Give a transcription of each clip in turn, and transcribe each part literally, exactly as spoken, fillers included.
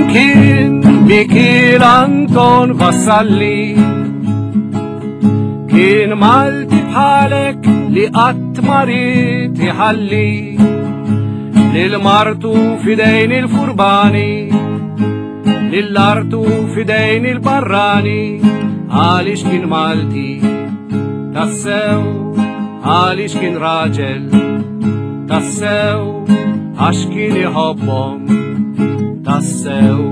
kien Michel Anton Vassalli kien Malti bħalek li qatt ma rid iħalli lil martu fidejn il-furbani lill-artu fidejn il-barrani għaliex kien Malti tassew għaliex kien raġel tassew għax kien iħobbhom tassew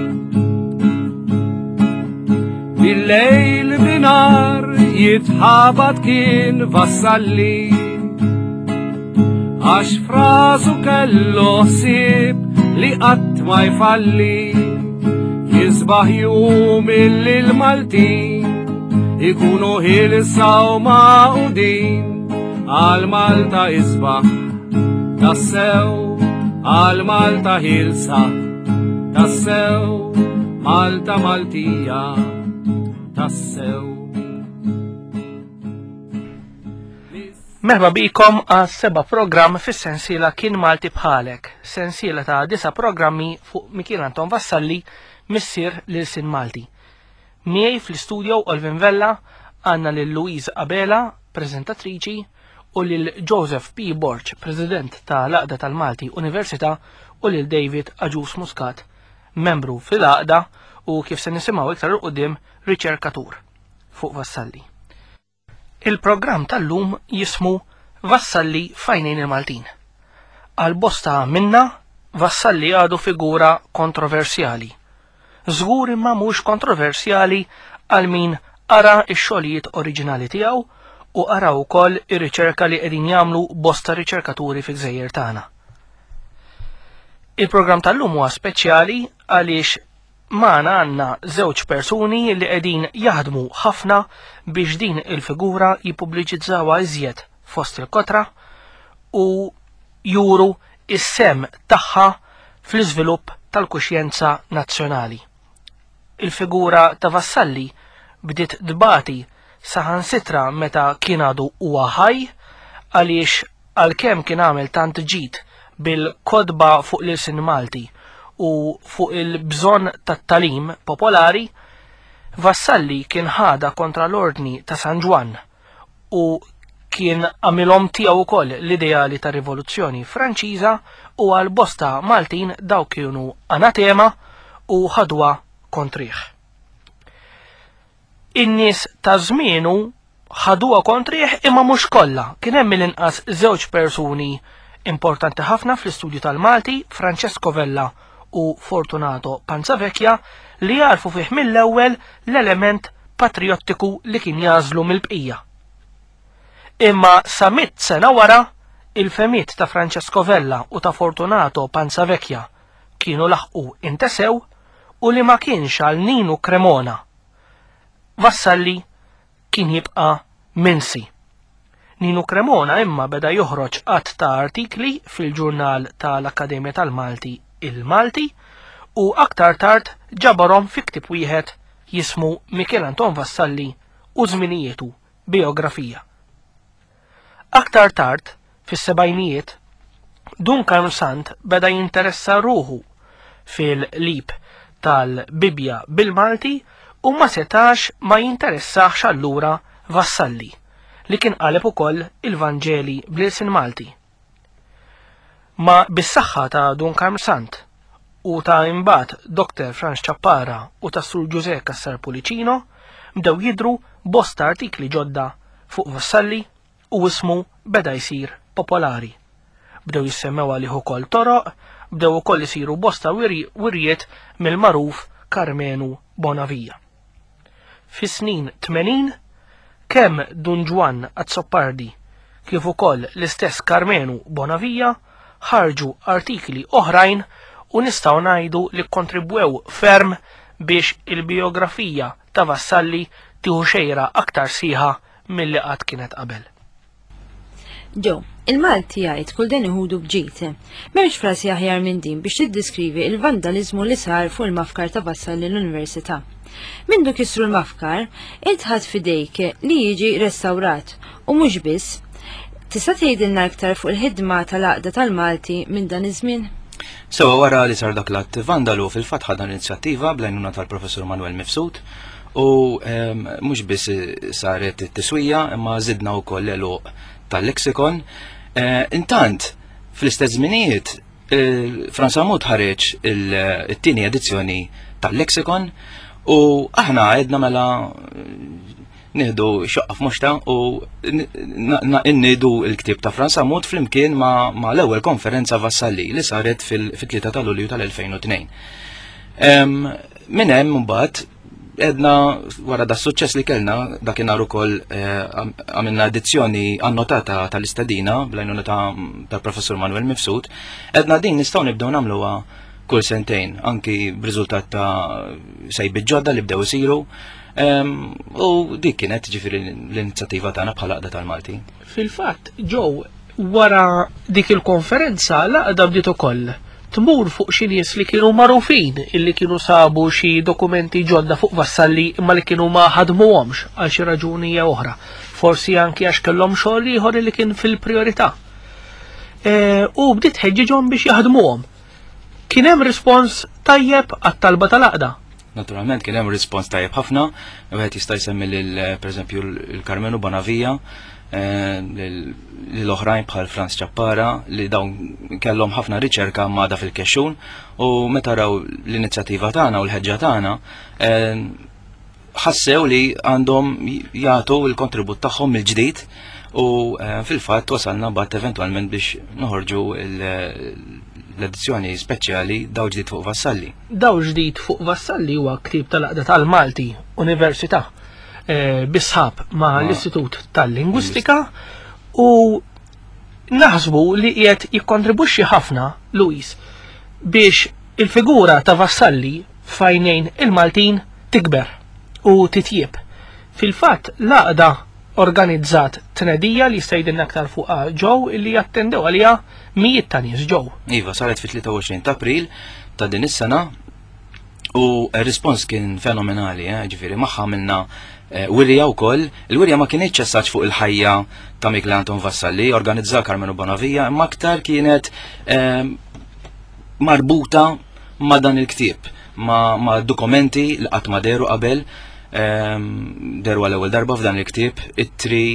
bil-lejl binar jitħabat kien Vassalli għax frasu kellu ħsieb li qatt ma jfalli jisbaħ jum il-Maltin ikunu ħilsa u maqudin għal Malta isbaħ tassew għal Malta ħilsa tassew Malta Maltija tassew. Merħba bikom għal seba program fis sensiela Kien Malti bħalek, sensiela ta' disa programmi fuq Michel Anton Vassalli missier lil Sin Malti. Miej fl-istudio Olvin Vella għanna lil Louise Abela, prezentatriċi, u lil Joseph P. Borch, president ta' l-Aqda tal-Malti Università, u lil David Aġus Muscat, membru fil-Aqda u kif se nisimgħu iktar qudiem riċerkatur fuq Vassalli. Il-programm tal-lum jismu Vassalli fajnejn il-Maltin. Għal bosta minna, Vassalli għadu figura kontroversjali. Żgur imma mhux kontroversjali għal min ara x-xogħlijiet oriġinali tiegħu u ara wkoll ir-riċerka li qegħdin jagħmlu bosta riċerkaturi fil-Gżejjer tagħna. Il-programm tal-lum huwa speċjali għaliex magħna għandna żewġ persuni li qegħdin jaħdmu ħafna biex din il-figura jippubbliċizzawha iżjed fost il-kotra u juru is-sem tagħha fl-iżvilupp tal-kuxjenza nazzjonali. Il-figura ta' Vassalli bdiet dbati saħansitra meta kien għadu huwa ħaj għaliex għalkemm kien għamel tant ġid bil-kodba fuq l-Sin Malti u fuq il-bżonn tat-talim popolari, Vassalli kien ħada kontra l-ordni ta' San Ġwan u kien għamilhom tiegħu wkoll l-ideali ta' rivoluzzjoni Franċiża u għal bosta Maltin daw kienu anatema u ħadwa kontrih. In-nies ta' żmienu ħaduha kontrih imma mhux kollha. Kien hemm mill-inqas żewġ persuni importanti ħafna fl-istudju tal-Malti, Francesco Vella u Fortunato Panzavecchia, li jarfu fih mill-ewwel l-element patriottiku li kien jażlu mill-bqija. Imma sa mitt sena wara, il-femiet ta' Francesco Vella u ta' Fortunato Panzavecchia kienu laħqu intesew u li ma kienx għal Nino Cremona. Vassalli kien jibqa' minsi. Nino Cremona imma beda joħroġ qatt ta' artikli fil-ġurnal tal-Akkademja tal-Malti il-Malti u aktar tard ġabarhom fi ktieb wieħed jismu Michel Anton Vassalli u żminietu biografija. Aktar tard, fis-sebgħinijiet, Duncan Sant beda jinteressa ruħu fil-lib tal-Bibja bil-Malti u ma setax ma jinteressax allura Vassalli, li kien qaleb ukoll il-Vanġeli bl-Sin Malti. Ma bis-saħħa ta' Duncan Sant u ta' imbagħad Doktor Franz Chappara u ta' Sur Giuseppe Cassar Pulicino bdew jidru bosta artikli ġodda fuq Vassalli u ismu beda jsir popolari. Bdew jissemmew għalih ukoll toroq, bdew ukoll isiru bosta wirjiet mill-magħruf Carmenu Bonavija. Fis-snin tmenin, kemm Don Juan Azzopardi kif ukoll l-istess Carmenu Bonavija ħarġu artikli oħrajn u nistgħu ngħidu li kontribwew ferm biex il-biografija ta' Vassalli tieħu xejra aktar sieħa milli qatt kienet qabel. Ġew, il-Malti jgħid kull dan iħudu bġid. M'hemmx frasi aħjar minn din biex tiddeskrivi il-vandaliżmu li sar fuq il-mafkar ta' Vassalli l-Università. Mindu kisru l-mafkar, intħadd fidejk li jiġi restawrat u mhux biss. Tista' tgħidilna aktar fuq il-ħidma tal-Għaqda tal-Malti minn dan iż-żmien? Sewa wara li sar dak l-att vandalu fil-fatt ħadna l-inizjattiva bl-għajnuna tal-Professur Manuel Mifsud u mhux biss saret it-tiswija imma żidna wkoll l-eluq tal-leksikon. Intant fl-istess żminijiet Franz Ammut ħareġ it-tieni edizzjoni tal-leksikon u aħna għedna mela nieħdu xoqqa f'moxta u nniedu l-ktieb ta' Franz Ammut flimkien ma' l-ewwel konferenza Vassalli li saret fil-tlieta ta' Lulju tal-elfejn u tnejn. Minn hemm mbagħad edna wara da' suċċess li kellna dakinhar ukoll għamilna edizzjoni annotata tal-istadina bl-għajnuna tal-Professur Manuel Mifsud, edna din nistgħu nibdew nagħmluha kull sentejn, anki b'riżultat ta' sejbiet ġodda li bdew isiru. U dik kienet ġifiri l-inizjattiva tagħna bħala Laqda tal-Malti. Fil-fatt, ġew wara dik il-konferenza laqda bdiet ukoll tmur fuq xi nies li kienu magħrufin illi kienu sabu xi dokumenti ġodda fuq Vassalli imma li kienu ma ħadmuhomx għal xi raġuni jew oħra. Forsi anki għax kellhom xogħol ieħor li kien fil-prijorità. U bdiet ħeġġiġhom biex jaħdmuhom. Kien hemm rispons tajjeb għat-talba tal-Laqda. Naturalment kien hemm rispons tajjeb ħafna, wieħed jista' jsemmi lil pereżempju l-Carmenu Bonavija, l-oħrajn bħal Franz Ċappara li dawn kellhom ħafna riċerka mgħada fil-kexxun u meta raw l-inizjattiva tagħna u l-ħeġġa tagħna ħassew li għandhom jagħtu l-kontribut tagħhom mill-ġdid u fil-fatt wasalna mbagħad eventwalment biex noħorġu l-edizzjoni speċjali Daw ġdid fuq Vassalli. Daw ġdid fuq Vassalli huwa ktieb tal-Laqda tal-Malti, Università bisħab ma' l-Istitut tal-Lingwistika u naħsbu li qiegħed jikkontribwixxi ħafna Luis biex il-figura ta' Vassalli f'għajnejn il-Maltin tikber u titjieb. Fil-fatt Laqda organizzat tnedija li jistgħidilna aktar fuqha ġew illi jattendew għaliha mijiet ta' nies ġew. Iva, saret fit-tlieta u għoxrin ta' April ta' din is-sena u r-rispons kien fenomenali, ġifieri magħha minna wirja wkoll. Il-wirja ma kienitx essaġġ fuq il-ħajja ta' Mikl Anton Vassalli, organizza Carmenu Bonavija, imma aktar kienet marbuta ma' dan il-ktieb, ma' dokumenti li qatt ma deru qabel. Deru għal-ewwel darba f'dan il-ktieb it-tri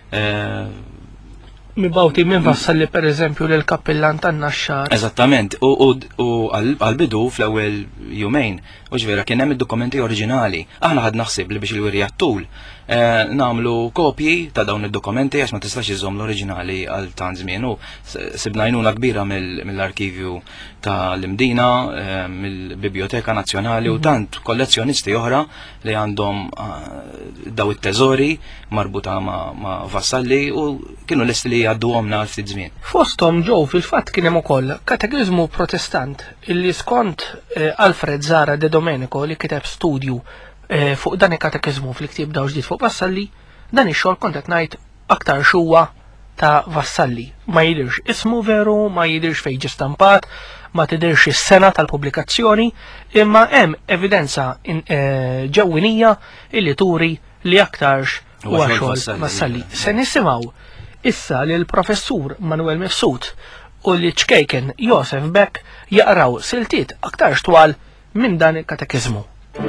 mibawti minn Vassalli per eżempju l-kappellan tan-Naxxar. Eżattament, u għal-bidu fl-ewwel jumejn, u ġvera kien hemm id-dokumenti oriġinali. Aħna ħad naħsib li biex il-wirja tul nagħmlu kopji ta' dawn id-dokumenti għax ma tistax iżomm l-oriġinali għal tant żmien u sibna għajnuna kbira mill-arkivju tal-Imdina, mill-Biblioteka Nazzjonali u tant kollezzjonisti oħra li għandhom daw it-teżori marbuta ma' Vassalli u kienu lesti li għadduhomna għal ftit żmien. Fosthom ġew fil-fatt kien hemm ukoll katekizmu protestant illi skont Alfred Zara de Domenico li kiteb studju fuq dan il-katekizmu fil-ktieb Daw ġdid fuq Vassalli, dan ix-xogħol kont qed ngħid aktar xuwa ta' Vassalli. Ma jidirx ismu veru, ma jidirx fejn ġie stampat, ma tidirx is-sena tal-pubblikazzjoni, imma hemm evidenza ġewwinija illi turi li aktarx huwa xogħol Vassalli. Se nisimgħu issa li l-Professur Manuel Mifsud u li ċkejken Josef Beck jaqraw siltiet aktar twal minn dan il-katekizmu.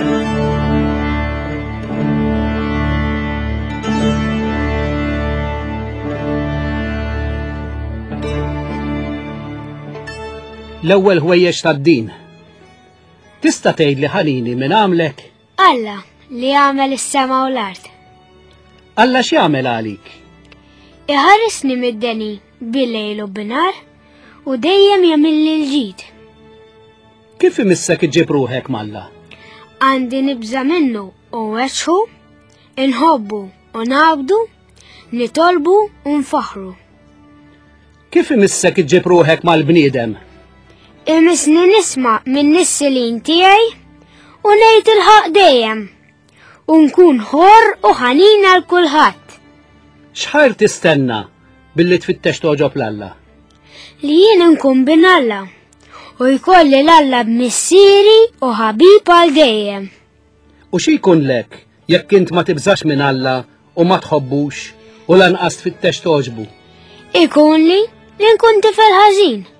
L-ewwel ħwejjeġ tad-din. Tista' tgħidli ħalini min għamlek? Alla li għamel is-sema u l-art. Alla x'jagħmel għalik? Iħarisni mid-deni bil-lejl u binar u dejjem jagħmilli l-ġid. Kif imissek iġġib ruħek Malla? Għandi nibża minnu u weċħu, inħobbu u nabdu, nitolbu u nfaħru. Kif imissek iġġib ruħek mal-bniedem? Imisni nisma' minn nissilin tiegħi u ngħid il-ħaq dejjem u nkun ħor u ħanin għal kulħadd. X'ħajr tistenna billi tfittex toġob l-Alla? Li jien nkun bin Alla u jkolli l-Alla b'missieri u ħabib għal dejjem. U xi jkun lek jekk int ma tibżax minn Alla u ma tħobbux u lanqas tfittex toġbu? Ikun li li nkun tifel ħażin.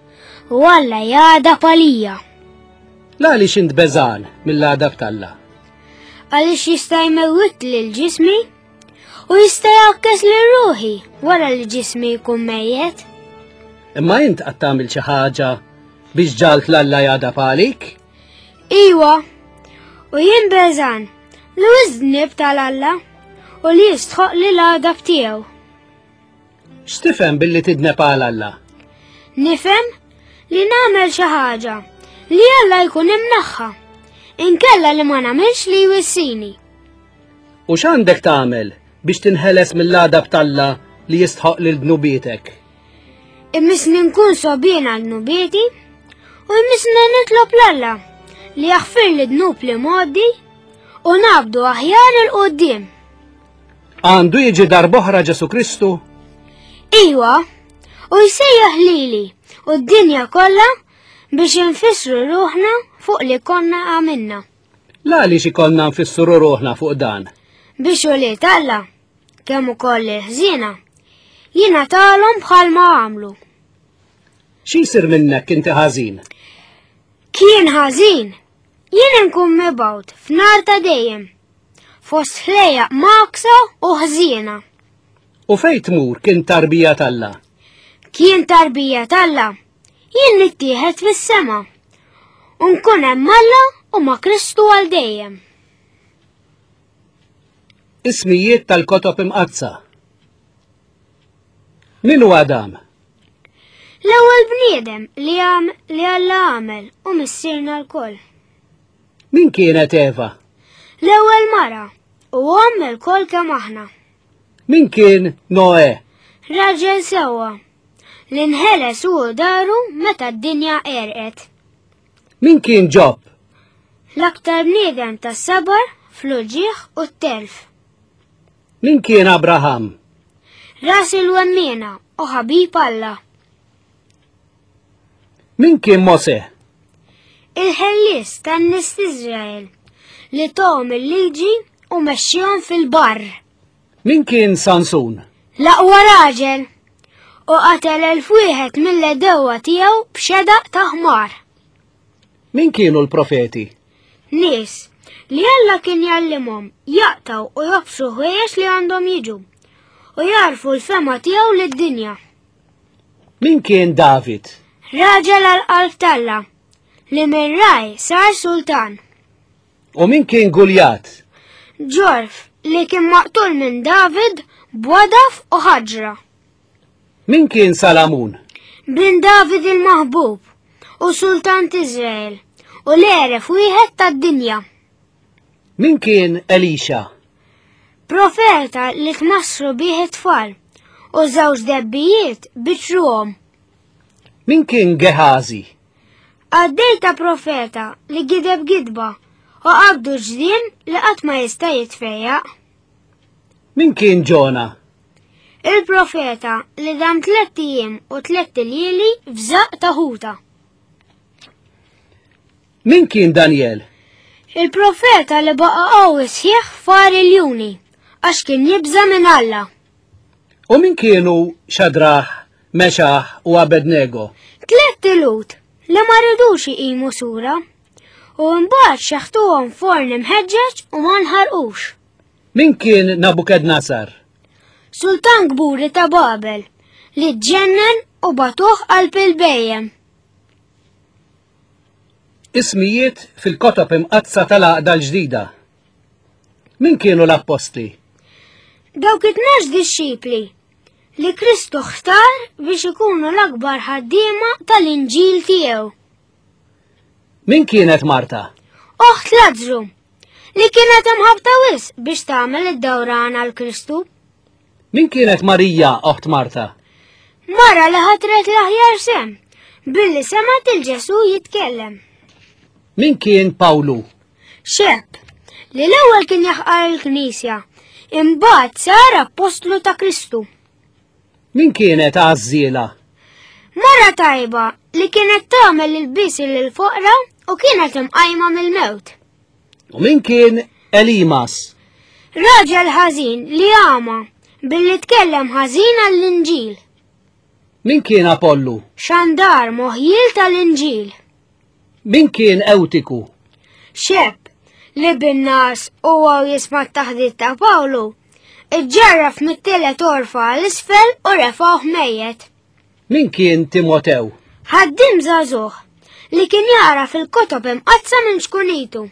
u Alla jada palija. Għaliex int beżan mill-għadab tal-Alla? Għaliex jista' jmewwit lil ġismi u jista' jakkes lil ruħi wara li ġismi jkun mejjed. Imma int qed tagħmel xi ħaġa biex ġalt l-Alla jgħadab għalik? Iwa, u jien beżan li wiżnib tal-Alla u li jistħoq li l-għadab tiegħu. X'tifhem billi tidneb għal Alla? Nifhem li nagħmel xi ħaġa li Alla jkun imnaħħa, inkella li ma nagħmilx li jwissini. U x'għandek tagħmel biex tinħeles mill-għadab tal-Alla li jistħoq lil dnubietek? Immisni nkun sobien għal dnubieti u immisni nitlob l-Alla li jaħfir li dnub li moddi u nabdu aħjar il-qoddim. Għandu jiġi darboħra Ġesu Kristu? Iwa, u jsejjaħ lili u d-dinja kollha biex nfissru ruħna fuq li konna għamilna. Għaliex ikollna nfissru ruħna fuq dan? Biex u li Alla kemm ukoll il-ħżiena jingħatalhom bħalma għamlu. X'jisir minnek inti ħażin? Kien ħażin, jien nkun mibgħut f'nar ta' dejjem, fost ħlejjaq maqsa u ħżiena. U fejn tmur kien tarbija tal-Alla? Kien tarbija tal-Alla, jien nittieħed fis-sema u nkun hemm Alla u ma' Kristu għal dejjem. Ismijiet tal-kotob imqazza. Min huwa Adam? L-ewwel bniedem li għam li Alla għamel u missierna l-koll. Min kienet Eva? L-ewwel mara u għam l-koll kemm aħna. Min kien Noe? Raġel sewwa li nħeles u daru meta d-dinja erqet. Min kien Ġob? L-aktar bniedem tas-sabar fl-uġieħ u t-telf. Min kien Abraham? Ras il-wemmina u ħabib Alla. Min kien Mose? Il-ħellis tan-nies Iżrael li tom il-liġi u mexxihom fil-barr. Min kien Sansun? L-aqwa raġel u qatel elf wieħed mill-edewwa tiegħu b'xedaq ta' ħmar. Min kienu l-profeti? Nies li Alla kien jallimhom jaqtaw u jobsu ħwejjex li għandhom jiġu u jarfu l-fema tiegħu lid-dinja. Min kien David? Raġel għall-qalb tal-Alla li minn raj sar sultan. U min kien Guljat? Ġorf li kien maqtul minn David b'wadaf u ħaġra. Min kien Salamun? Bin David il-maħbub u sultan Iżrael u l-eref wieħed tad-dinja. Min kien Elisha? Profeta li tmassru bih it-tfal u żewġ debbijiet biċruhom. Min kien Gehazi? Għaddej ta' profeta li gideb gidba u qabdu ġdien li qatt ma jista' jitfejjaq. Min kien Ġona? Il-profeta li dam tliet ijiem u tliet lili f'żaq ta' ħuta. Min kien Daniel? Il-profeta li baqa' qawwi sħiħ far il-juni għax kien jibża minn Alla. U min kienu Xadraħ, Mexaħ u Abednego? Tliet ilut li ma rridux iqimu sura u mbagħad xaħtuhom forn imħeġġeġ u ma nħarqux. Min kien Nabukadnasar? Sultan kburi ta' Babel li ġennen u batuh qalb il-bejjem. Ismijiet fil-kotob imqazza tal-Għaqda l-ġdida. Min kienu l-apposti? Dawk it-tnax dixxipli li Kristu ħtar biex ikunu l-akbar ħaddiema tal-Inġil tiegħu. Min kienet Marta? Oħt Lażru li kienet imħabta wis biex tagħmel id-dawran għal Kristu. Min kienet Marija oħt Marta? Mara li ħatret l-aħjar sem billi semat il-Ġesu jitkellem. Min kien Pawlu? Xeb li l-ewwel kien jaħqar il-Knisja imbagħad sar apostlu ta' Kristu. Min kienet Għażiela? Mara tajba li kienet tagħmel il-bisi lil-foqra u kienet imqajma mill-mewt. U min kien Elimas? Raġel ħażin li għama billi tkellem ħażin għall-Inġil. Min kien Apollu? Xandar moħjil tal-Inġil. Min kien Ewtiku? Xeb li bin-nas u għaw jisma' t-taħdit ta' Pawlu, iġġarraf mit-tielet orfa l-isfel u refawh mejjet. Min kien Timotew? Ħaddim żagħżugħ li kien jara fil-kotob imqazza minn xkunitu.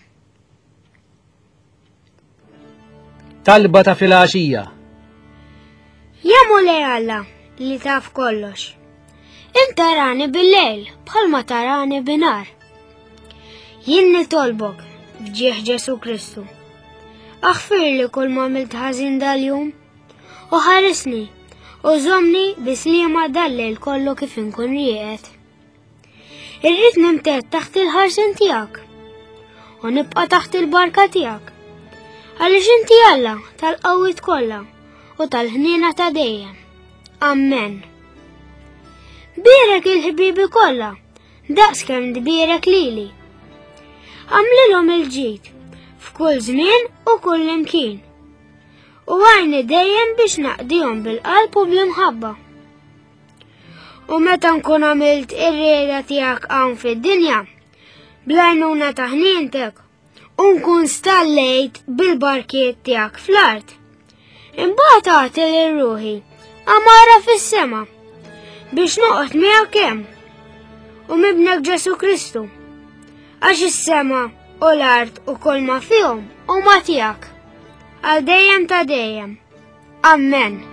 Talba ta' filgħaxija. Jemu lej Alla li taf kollox. Inta rani bil-lejl bħalma tarani binar. Jien nitolbok fġieħ Ġesu Kristu. Aħfir li kull ma milt ħażin dal-jum u ħarisni u żomni bislima dal-lejl kollu kif inkun rieqed. Irrid nimtet taħt il-ħarsin tiegħek u nibqa' taħt il-barka tiegħek. Għaliex inti Alla tal-qawwiet kollha u tal-ħniena ta' dejjem. Amen. Birek il-ħbibi kollha, daqskemm dbirek lili. Għamlilhom il-ġid f'kull żmien u kull imkien. U għajni dejjem biex naqdihom bil-qalb u bl-imħabba. U meta nkun għamilt ir-rieda tiegħek hawn fid-dinja, bl-għajnuna ta' ħnientek, u nkun stallejt bil-barkiet tiegħek fl-art, imbagħad tagħti lir-ruħi amara fis-sema biex noqgħod miegħek hemm u mibnek Ġesu Kristu, għax is-sema u l-art u kull ma fihom huma tiegħek għal dejjem ta' dejjem. Amen.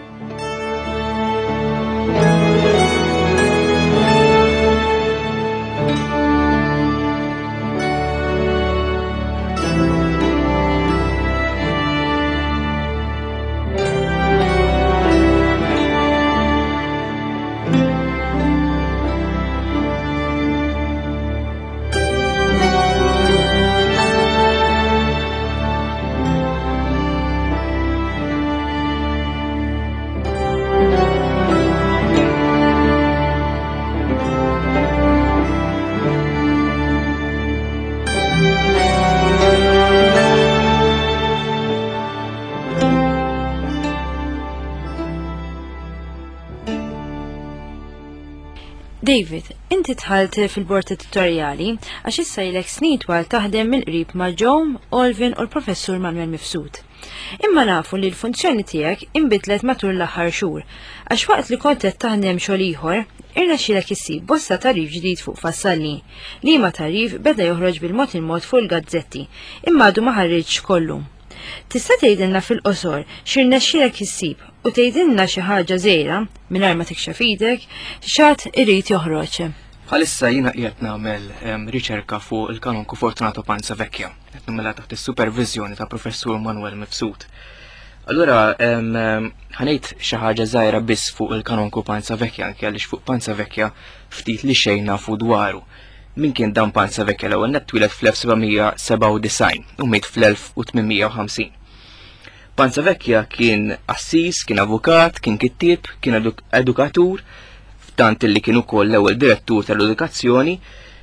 David, inti tħalt fil-bord tutoriali għax issa jilek snin twal taħdem mill-qrib ma' John, Olvin u l-professur Manuel Mifsud. Imma nafu li l-funzjoni tiegħek inbidlet matul l-aħħar xhur, għax waqt li kont qed taħdem xogħol ieħor, irnexxielek issib bosta tarif ġdid fuq Vassalli, li ma tarif beda joħroġ bil-mod il-mod fuq il-gazzetti, imma għadu ma ħarriġx kollu. Tista' tgħidilna fil-qosor x'irnexxielek issib u tgħidilna xi ħaġa żgħira mingħajr ma tikxef idek x'għad irid joħroġ. Bħalissa jiena qiegħed nagħmel riċerka fuq il-kanonku Fortunato Panza Vecchia, qed nagħmilha taħt is-supervizjoni ta' Professur Manuel Mifsud. Allura ħanejt xi ħaġa żgħira biss fuq il-kanonku Panza Vecchia anke għaliex fuq Panza Vecchia ftit li xejn nafu dwaru. Min kien dan Panza Vecchia l-ewwel nett twieled fl-elf sebgħimija seba' u disgħin u miet fl-elf tminmija u ħamsin. Panza Vecchia kien assis, kien avukat, kien kittieb, kien edukatur, f'tant li kien ukoll l-ewwel direttur tal-edukazzjoni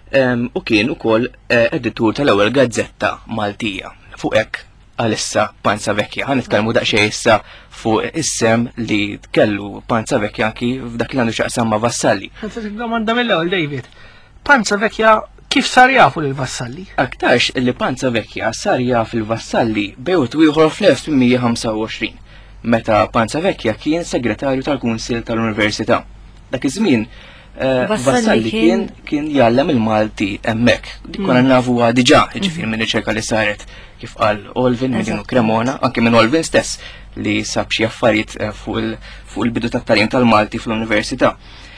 u kien ukoll editur tal-ewwel gazzetta Maltija. Fuq hekk għalissa Panza Vecchia. Ħan nitkellmu daqsxejn issa fuq is-sem li tkellu Panza Vecchia anki f'dak li għandu x'aqsam ma' Vassalli. Domanda mill-ewwel David. Panza Vecchia kif sar jafu lil-Vassalli? Aktarx li Panza Vecchia sar jaf il-Vassalli bejwet ieħor fl-elf tminmija ħamsa u għoxrin, meta Panza Vecchia kien segretarju tal-Kunsil tal-Università. Dak iż-żmien Vassalli kien kien jgħallem il-Malti hemmhekk. Dik konna nafuha diġà, jiġifieri minn riċerka li saret kif qal Olvin minn Cremona, anke minn Olvin stess li sab xi affarijiet fuq il-bidu tat-tagħlim tal-Malti fl-Università.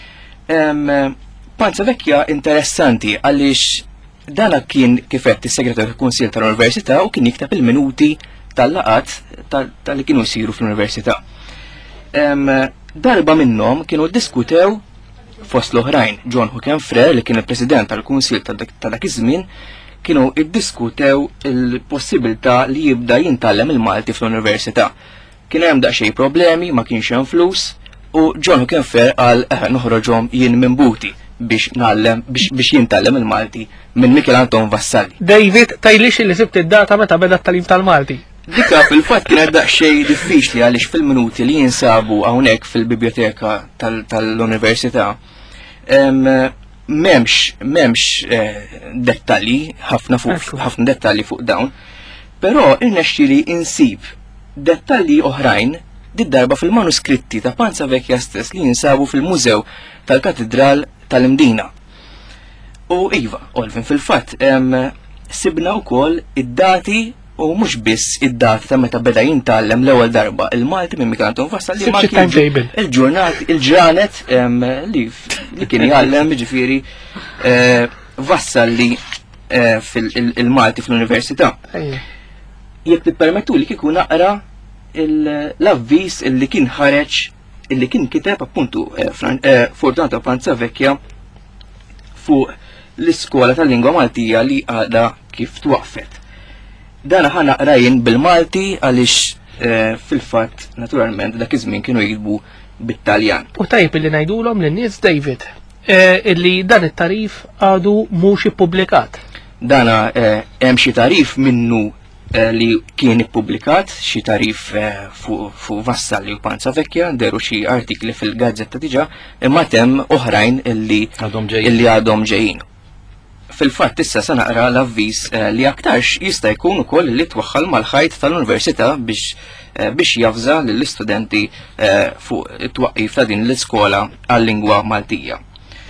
Panza Vecchia interessanti għaliex dana kien kifett is-segretarju tal-Kunsil tal-Università u kien jikteb il-minuti tal-laqat tal-li kienu jsiru fl-Università. Darba minnhom kienu ddiskutew fost l-oħrajn John Huckenfrere li kien il-President tal-Kunsil ta' dak iż-żmien kienu iddiskutew il-possibilità li jibda jintallem il-Malti fl-Università. Kien hemm daqsxejn problemi, ma kienx hemm flus u John Huckenfrere qal noħroġhom jien minn buti biex nallem biex jintallem il-Malti minn Michel Anton Vassalli. David, tajlix li sibt id-data meta beda t-talim tal-Malti? Dika fil-fatt kienet daqsxejn diffiċli għaliex fil-minuti li jinsabu hawnhekk fil-biblioteka tal-Università m'hemmx m'hemmx dettalji ħafna fuq ħafna dettalji fuq dawn, però irnexxieli insib dettalji oħrajn did-darba fil-manuskritti ta' Panza Vekja stess li jinsabu fil-Mużew tal-Katedral tal-Mdina. U iva, Olvin fil-fatt sibna wkoll id-dati u mhux biss id-dati ta' meta beda jintgħallem l-ewwel darba il-Malti minn Mikanton Vassal li ma kien il-ġurnat il-ġranet li li kien jgħallem jiġifieri Vassal li fil-Malti fl-Università. Jekk tippermettu li kieku naqra l-avviż illi kien ħareġ illi kien kiteb appuntu Fortunato Panza Vekja fuq l-iskola tal-lingwa Maltija li għadha kif twaqfet. Dan ħa naqrajn bil-Malti għaliex fil-fatt naturalment dak iż-żmien kienu jikbu bit-Taljan. U tajb illi ngħidulhom lin-nies David illi dan it-tarif għadu mhux ippubblikat. Dana hemm xi tarif minnu li kien ippubblikat, xi tarif fuq Vassalli u Panza Vekja, deru xi artikli fil-gazzetta diġà, imma hemm oħrajn illi għadhom ġejjin. Fil-fatt issa se naqra l-avviż li aktarx jista' jkun ukoll li twaħħal mal-ħajt tal-Università biex biex jafża lill-istudenti fuq it-twaqqif ta' din l-iskola għal-lingwa Maltija.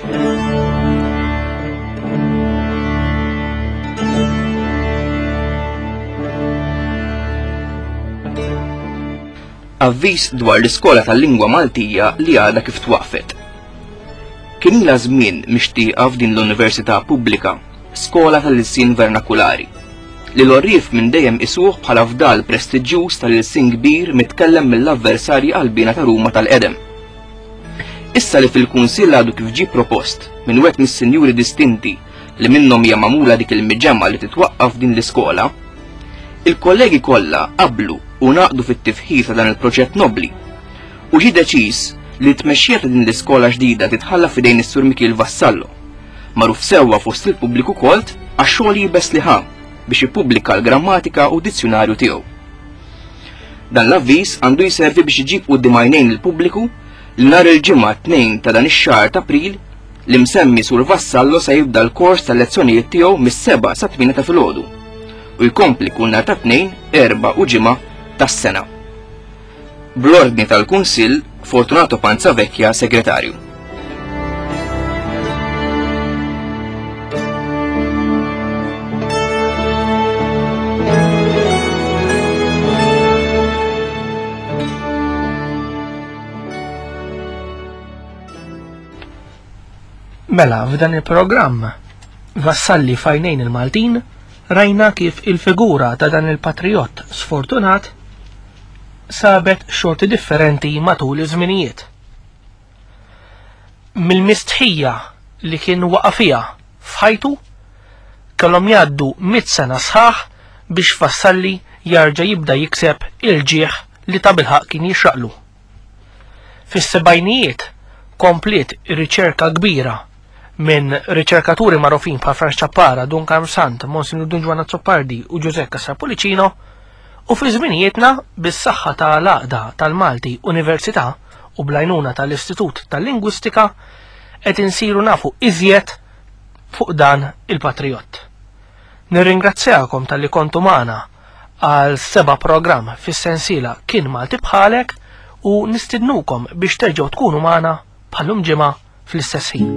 Avviż dwar l-iskola tal-lingwa Maltija li għadha kif twaqfet. Kien ilha żmien mixtieqa f'din l-Università Pubblika, skola tal-lissien vernakulari, li l-orrief minn dejjem isuh bħala fdal prestiġjuż tal-lissien kbir mitkellem mill-avversarji qalbina ta' Ruma tal-qedem. Issa li fil-Kunsill għadu kif ġie propost minn wieħed mis-sinjuri distinti li minnhom hija magħmula dik il-miġemma li titwaqqaf din l-iskola, il-kollegi kollha qablu u naqdu fit-tifħir ta' dan il-proġett nobli u ġie deċiż li t-tmexxija ta' din l-iskola ġdida titħalla f'idejn is-Sur Mikiel Vassallo, magħruf sewwa fost il-pubbliku kolt għax-xogħol jibes li ħa biex jippubblika l-grammatika u d-dizzjonarju tiegħu. Dan l-avviż għandu jservi biex iġib quddiem għajnejn il-pubbliku li nhar il-ġimgħa tnejn ta' dan ix-xahar ta' April li msemmi Sur Vassallo se jibda l-kors tal-lezzjonijiet tiegħu mis-seba' sa tmien ta' filgħodu u jkompli kull nhar ta' tnejn, erba' u ġimgħa tas-sena. Bl-ordni tal-Kunsill, Fortunato Panza Vekja, segretarju. Mela, f'dan il-programm Vassalli fajnejn il-Maltin rajna kif il-figura ta' dan il-patriott sfortunat sabet xorti differenti matul iż-żminijiet. Mill-mistħija li kien waqafija f'ħajtu kellhom jgħaddu mit sena sħaħ biex Vassalli jarġa' jibda jikseb il-ġieħ li ta' bilħaq kien jixraqlu. Fis-sebgħinijiet komplet riċerka kbira minn riċerkaturi magħrufin bħal Franz Ċappara, Duncan Sant, Monsignor Don Giovanna Zoppardi u Giuseppe Sarpolicino, u fi żminijietna bis-saħħa tal-għaqda tal-Malti Università u blajnuna tal-Istitut tal-Lingwistika qed insiru nafu iżjed fuq dan il-patriott. Nirringrazzjakom tal-li kontu magħna għal seba' programm fis-sensiela Kien Malti bħalek u nistidnukom biex terġgħu tkunu magħna bħallum ġimgħa fl-istess ħin.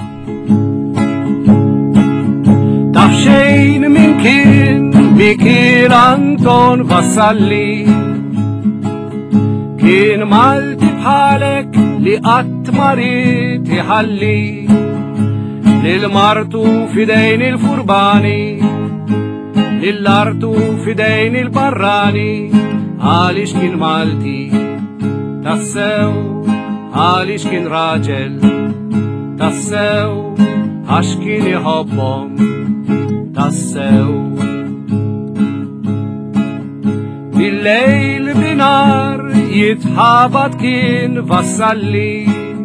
Taf xejn min kien Mikiel Anton Vassalli, kien Malti bħalek li qatt ma rid iħalli lil-martu fidejn il-furbani, lill-artu fidejn il-barrani, għaliex kien Malti tassew, għaliex kien raġel tassew, għax kien iħobbhom tassew. Bil-lejl binar jitħabat kien Vassalli,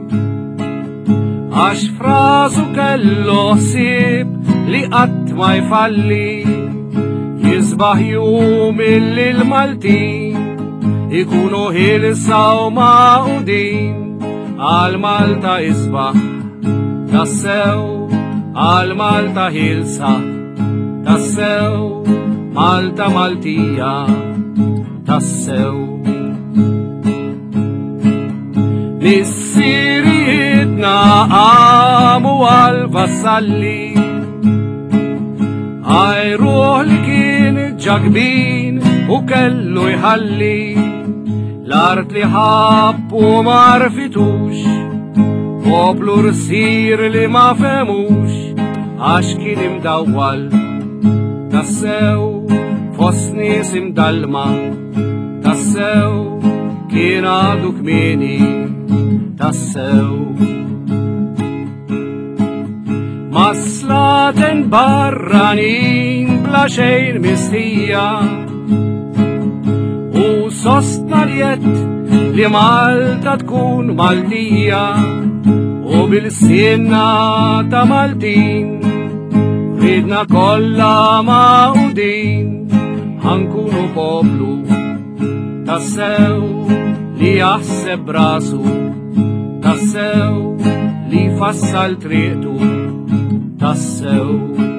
għax frasu kellu ħsieb li qatt ma jfalli, Jisbaħ jum illi l-Maltin ikunu ħilsa u maqudin għal-Malta isbaħ tassew, għal-Malta ħilsa tassew, Malta Maltija tassew. Missirietna għamu għal-vassalli għajruħ li kien ġagbin u kellu jħalli l-art li ħabbu marfitux, poplu rsir li ma femux għax kien imdawwal tassew, fost nies imdalma tassew, kien għadu kmieni tassew. Maslaten barranin bla xejn mistija u sostna liet li Malta tkun Maltija u bil-sienna ta' Maltin ridna kollha maqudin ħankunu poplu tassew li jaħseb rasu tassew li fassal triqtu tassew.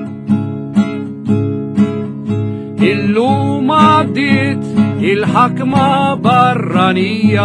Illum għaddit il-ħakma barranija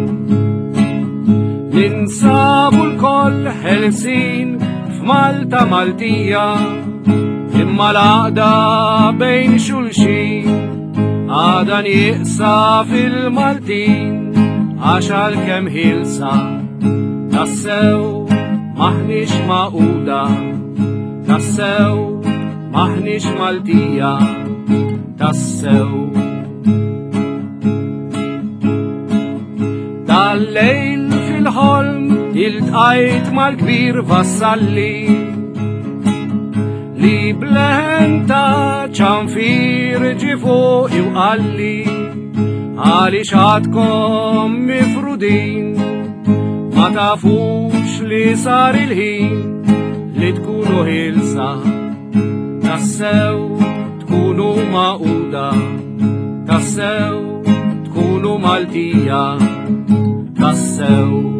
ninsabu l-koll ħelsin f'Malta Maltija imma l-għaqda bejn xulxin għada nieqsa fil-Maltin għax għal-kem ħilsa tassew maħnix maquda tassew maħnix Maltija tassew. Tal-lejl fil-ħolm il-tqajt mal-kbir vassalli li bleħen ta' ċanfir ġifu iwqalli għaliex għadkom mifrudin ma tafux li sar il-ħin li tkunu ħilsa tassew, tkunu maquda tassew, tkunu Maltija tassew.